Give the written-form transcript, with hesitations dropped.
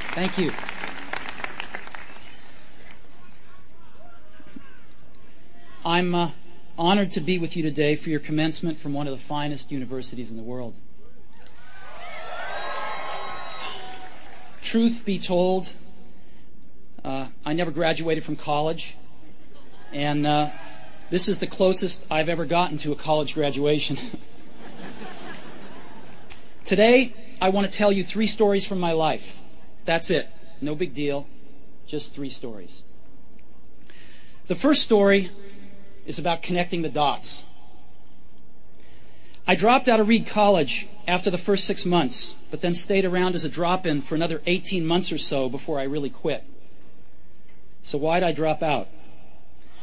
Thank you. I'm honored to be with you today for your commencement from one of the finest universities in the world. Truth be told, I never graduated from college, and this is the closest I've ever gotten to a college graduation. Today, I want to tell you 3 stories from my life. That's it. No big deal. Just 3 stories. The first story is about connecting the dots. I dropped out of Reed College after the first 6 months, but then stayed around as a drop-in for another 18 months or so before I really quit. So why did I drop out?